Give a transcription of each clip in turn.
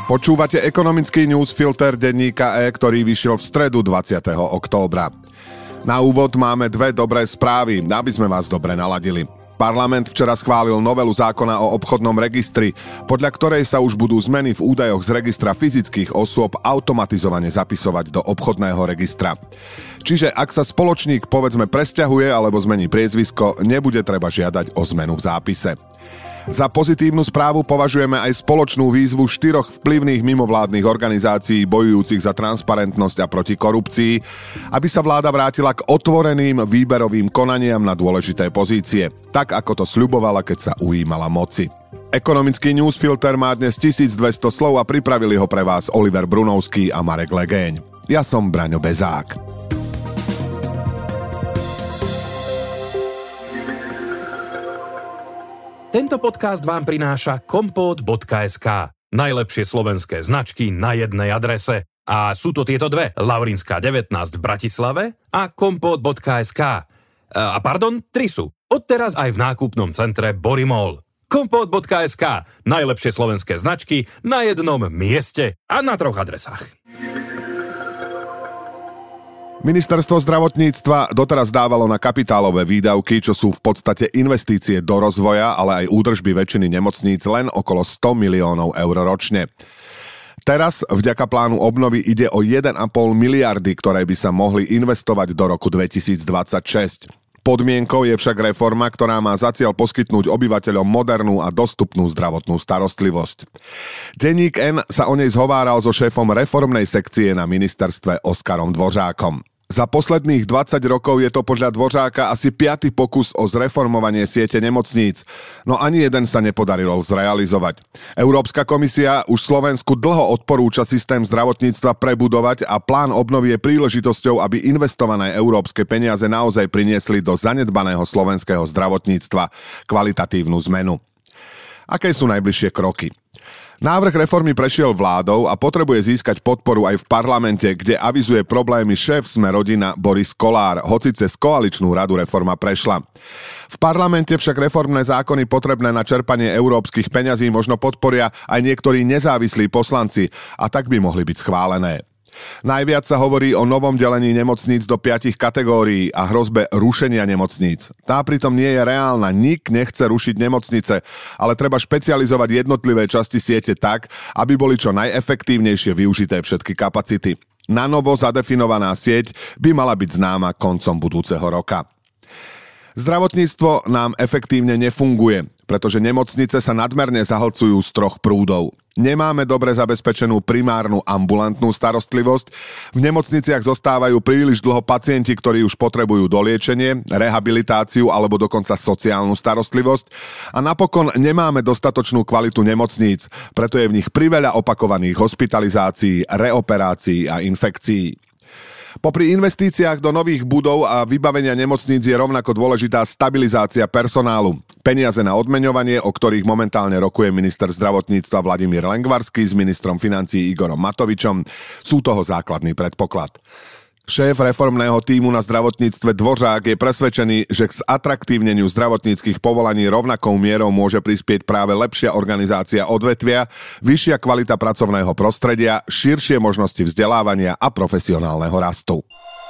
Počúvate ekonomický newsfilter denníka E, ktorý vyšiel v stredu 20. októbra. Na úvod máme dve dobré správy, aby sme vás dobre naladili. Parlament včera schválil novelu zákona o obchodnom registri, podľa ktorej sa už budú zmeny v údajoch z registra fyzických osôb automatizovane zapisovať do obchodného registra. Čiže ak sa spoločník povedzme presťahuje alebo zmení priezvisko, nebude treba žiadať o zmenu v zápise. Za pozitívnu správu považujeme aj spoločnú výzvu 4 vplyvných mimovládnych organizácií bojujúcich za transparentnosť a proti korupcii, aby sa vláda vrátila k otvoreným výberovým konaniam na dôležité pozície, tak ako to sľubovala, keď sa ujímala moci. Ekonomický newsfilter má dnes 1200 slov a pripravili ho pre vás Oliver Brunovský a Marek Legéň. Ja som Braňo Bezák. Tento podcast vám prináša Kompot.sk. Najlepšie slovenské značky na jednej adrese. A sú to tieto dve. Laurinská 19 v Bratislave a Kompot.sk. Tri sú. Odteraz aj v nákupnom centre Borimol. Kompot.sk. Najlepšie slovenské značky na jednom mieste a na 3 adresách. Ministerstvo zdravotníctva doteraz dávalo na kapitálové výdavky, čo sú v podstate investície do rozvoja, ale aj údržby väčšiny nemocníc len okolo 100 miliónov eur ročne. Teraz vďaka plánu obnovy ide o 1,5 miliardy, ktoré by sa mohli investovať do roku 2026. Podmienkou je však reforma, ktorá má za cieľ poskytnúť obyvateľom modernú a dostupnú zdravotnú starostlivosť. Denník N sa o nej zhováral so šéfom reformnej sekcie na ministerstve Oskarom Dvořákom. Za posledných 20 rokov je to podľa Dvořáka asi 5. pokus o zreformovanie siete nemocníc, no ani jeden sa nepodarilo zrealizovať. Európska komisia už Slovensku dlho odporúča systém zdravotníctva prebudovať a plán obnovy je príležitosťou, aby investované európske peniaze naozaj priniesli do zanedbaného slovenského zdravotníctva kvalitatívnu zmenu. Aké sú najbližšie kroky? Návrh reformy prešiel vládou a potrebuje získať podporu aj v parlamente, kde avizuje problémy šéf Smer-rodina Boris Kollár, hoci cez koaličnú radu reforma prešla. V parlamente však reformné zákony potrebné na čerpanie európskych peňazí možno podporia aj niektorí nezávislí poslanci a tak by mohli byť schválené. Najviac sa hovorí o novom delení nemocníc do 5 kategórií a hrozbe rušenia nemocníc. Tá pritom nie je reálna, nik nechce rušiť nemocnice, ale treba špecializovať jednotlivé časti siete tak, aby boli čo najefektívnejšie využité všetky kapacity. Na novo zadefinovaná sieť by mala byť známa koncom budúceho roka. Zdravotníctvo nám efektívne nefunguje, pretože nemocnice sa nadmerne zahlcujú z 3 prúdov. Nemáme dobre zabezpečenú primárnu ambulantnú starostlivosť, v nemocniciach zostávajú príliš dlho pacienti, ktorí už potrebujú doliečenie, rehabilitáciu alebo dokonca sociálnu starostlivosť a napokon nemáme dostatočnú kvalitu nemocníc, preto je v nich priveľa opakovaných hospitalizácií, reoperácií a infekcií. Popri investíciách do nových budov a vybavenia nemocníc je rovnako dôležitá stabilizácia personálu. Peniaze na odmeňovanie, o ktorých momentálne rokuje minister zdravotníctva Vladimír Lengvarský s ministrom financií Igorom Matovičom, sú toho základný predpoklad. Šéf reformného tímu na zdravotníctve Dvořák je presvedčený, že k zatraktívneniu zdravotníckych povolaní rovnakou mierou môže prispieť práve lepšia organizácia odvetvia, vyššia kvalita pracovného prostredia, širšie možnosti vzdelávania a profesionálneho rastu.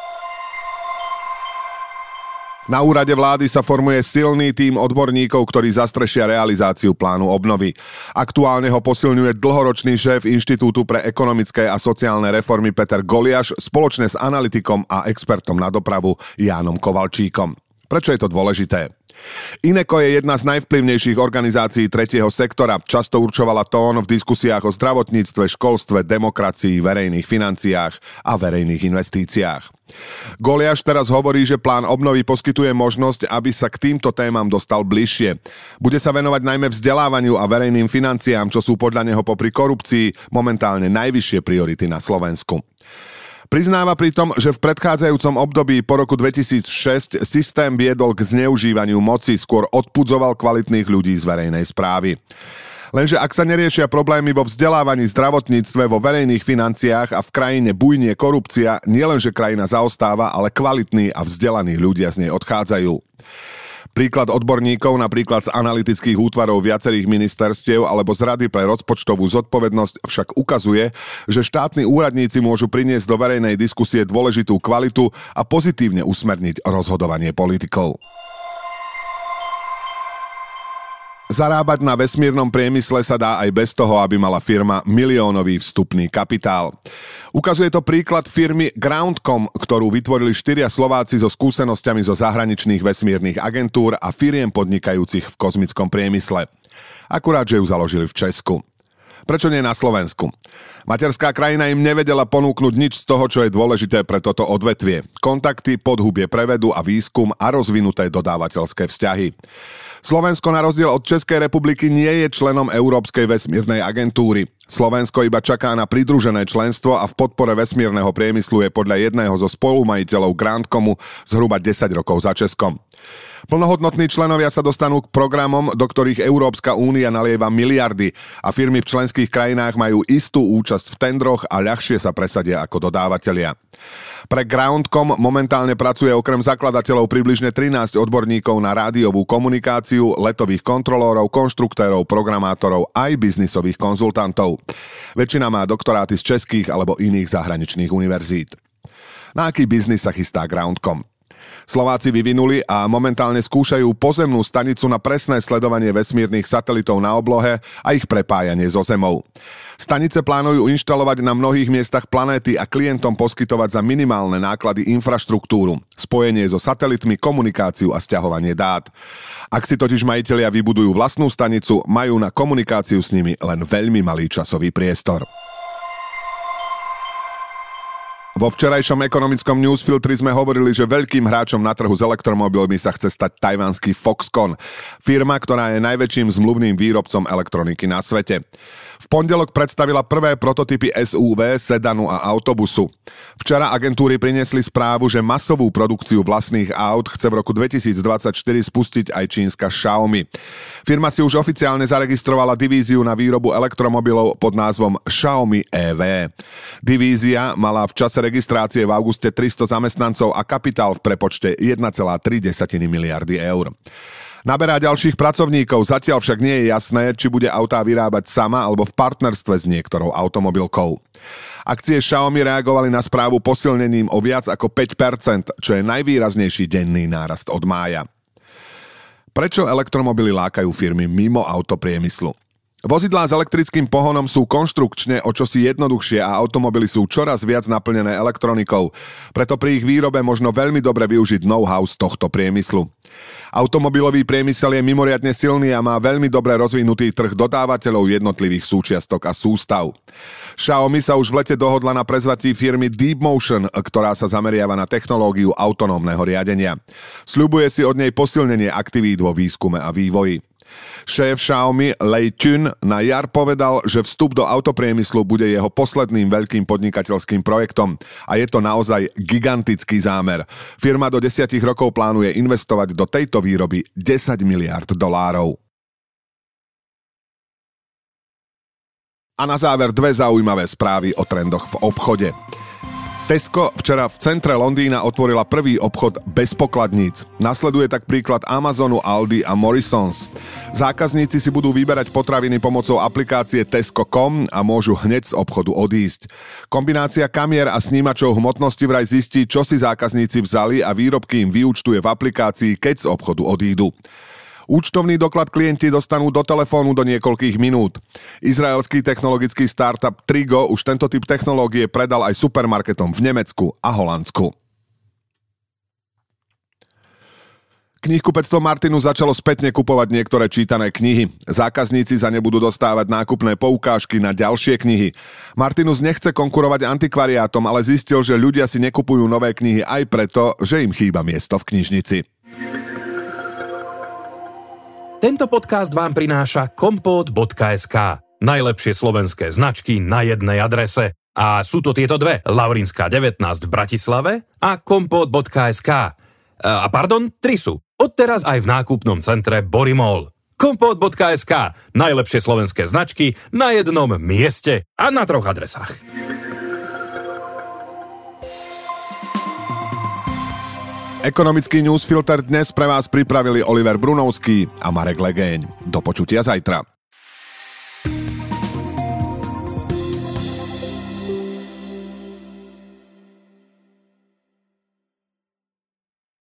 Na úrade vlády sa formuje silný tím odborníkov, ktorí zastrešia realizáciu plánu obnovy. Aktuálne ho posilňuje dlhoročný šéf Inštitútu pre ekonomické a sociálne reformy Peter Goliáš spoločne s analytikom a expertom na dopravu Jánom Kovalčíkom. Prečo je to dôležité? Ineko je jedna z najvplyvnejších organizácií tretieho sektora. Často určovala tón v diskusiách o zdravotníctve, školstve, demokracii, verejných financiách a verejných investíciách. Goliáš teraz hovorí, že plán obnovy poskytuje možnosť, aby sa k týmto témam dostal bližšie. Bude sa venovať najmä vzdelávaniu a verejným financiám, čo sú podľa neho popri korupcii momentálne najvyššie priority na Slovensku. Priznáva pritom, že v predchádzajúcom období po roku 2006 systém viedol k zneužívaniu moci, skôr odpudzoval kvalitných ľudí z verejnej správy. Lenže ak sa neriešia problémy vo vzdelávaní, zdravotníctve, vo verejných financiách a v krajine bujnie korupcia, nielenže krajina zaostáva, ale kvalitní a vzdelaní ľudia z nej odchádzajú. Príklad odborníkov napríklad z analytických útvarov viacerých ministerstiev alebo z Rady pre rozpočtovú zodpovednosť však ukazuje, že štátni úradníci môžu priniesť do verejnej diskusie dôležitú kvalitu a pozitívne usmerniť rozhodovanie politikov. Zarábať na vesmírnom priemysle sa dá aj bez toho, aby mala firma miliónový vstupný kapitál. Ukazuje to príklad firmy Groundcom, ktorú vytvorili 4 Slováci so skúsenosťami zo zahraničných vesmírnych agentúr a firiem podnikajúcich v kozmickom priemysle. Akurát, že ju založili v Česku. Prečo nie na Slovensku? Materská krajina im nevedela ponúknuť nič z toho, čo je dôležité pre toto odvetvie. Kontakty, podhubie pre vedu a výskum a rozvinuté dodávateľské vzťahy. Slovensko na rozdiel od Českej republiky nie je členom Európskej vesmírnej agentúry. Slovensko iba čaká na pridružené členstvo a v podpore vesmírneho priemyslu je podľa jedného zo spolumajiteľov Groundcomu zhruba 10 rokov za Českom. Plnohodnotní členovia sa dostanú k programom, do ktorých Európska únia nalieva miliardy a firmy v členských krajinách majú istú účasť v tendroch a ľahšie sa presadia ako dodávateľia. Pre Groundcom momentálne pracuje okrem zakladateľov približne 13 odborníkov na rádiovú komunikáciu, letových kontrolórov, konštruktérov, programátorov aj biznisových konzultantov. Väčšina má doktoráty z českých alebo iných zahraničných univerzít. Na aký biznis sa chystá Groundcom? Slováci vyvinuli a momentálne skúšajú pozemnú stanicu na presné sledovanie vesmírnych satelitov na oblohe a ich prepájanie so Zemou. Stanice plánujú inštalovať na mnohých miestach planéty a klientom poskytovať za minimálne náklady infraštruktúru, spojenie so satelitmi, komunikáciu a sťahovanie dát. Ak si totiž majitelia vybudujú vlastnú stanicu, majú na komunikáciu s nimi len veľmi malý časový priestor. Vo včerajšom ekonomickom newsfiltri sme hovorili, že veľkým hráčom na trhu s elektromobilmi sa chce stať tajvanský Foxconn, firma, ktorá je najväčším zmluvným výrobcom elektroniky na svete. V pondelok predstavila prvé prototypy SUV, sedanu a autobusu. Včera agentúry priniesli správu, že masovú produkciu vlastných aut chce v roku 2024 spustiť aj čínska Xiaomi. Firma si už oficiálne zaregistrovala divíziu na výrobu elektromobilov pod názvom Xiaomi EV. Divízia mala v čase registrácie v auguste 300 zamestnancov a kapitál v prepočte 1,3 miliardy eur. Naberá ďalších pracovníkov, zatiaľ však nie je jasné, či bude autá vyrábať sama alebo v partnerstve s niektorou automobilkou. Akcie Xiaomi reagovali na správu posilnením o viac ako 5%, čo je najvýraznejší denný nárast od mája. Prečo elektromobily lákajú firmy mimo autopriemyslu? Vozidlá s elektrickým pohonom sú konštrukčne o čosi jednoduchšie a automobily sú čoraz viac naplnené elektronikou. Preto pri ich výrobe možno veľmi dobre využiť know-how z tohto priemyslu. Automobilový priemysel je mimoriadne silný a má veľmi dobre rozvinutý trh dodávateľov jednotlivých súčiastok a sústav. Xiaomi sa už v lete dohodla na prezvatí firmy Deep Motion, ktorá sa zameriava na technológiu autonómneho riadenia. Sľubuje si od nej posilnenie aktivít vo výskume a vývoji. Šéf Xiaomi Lei Chun na jar povedal, že vstup do autopriemyslu bude jeho posledným veľkým podnikateľským projektom a je to naozaj gigantický zámer. Firma do 10 rokov plánuje investovať do tejto výroby $10 miliárd. A na záver dve zaujímavé správy o trendoch v obchode. Tesco včera v centre Londýna otvorila prvý obchod bez pokladníc. Nasleduje tak príklad Amazonu, Aldi a Morrisons. Zákazníci si budú vyberať potraviny pomocou aplikácie Tesco.com a môžu hneď z obchodu odísť. Kombinácia kamier a snímačov hmotnosti vraj zistí, čo si zákazníci vzali a výrobky im vyúčtuje v aplikácii, keď z obchodu odídu. Účtovný doklad klienti dostanú do telefónu do niekoľkých minút. Izraelský technologický startup Trigo už tento typ technológie predal aj supermarketom v Nemecku a Holandsku. Knihkupectvo Martinu začalo spätne kupovať niektoré čítané knihy. Zákazníci za ne budú dostávať nákupné poukážky na ďalšie knihy. Martinus nechce konkurovať antikvariátom, ale zistil, že ľudia si nekupujú nové knihy aj preto, že im chýba miesto v knižnici. Tento podcast vám prináša Kompot.sk. Najlepšie slovenské značky na jednej adrese. A sú to tieto dve. Laurinská 19 v Bratislave a Kompot.sk. A pardon, tri sú. Odteraz aj v nákupnom centre Borimol. Kompot.sk. Najlepšie slovenské značky na jednom mieste a na 3 adresách. Ekonomický newsfilter dnes pre vás pripravili Oliver Brunovský a Marek Legeň. Do počutia zajtra.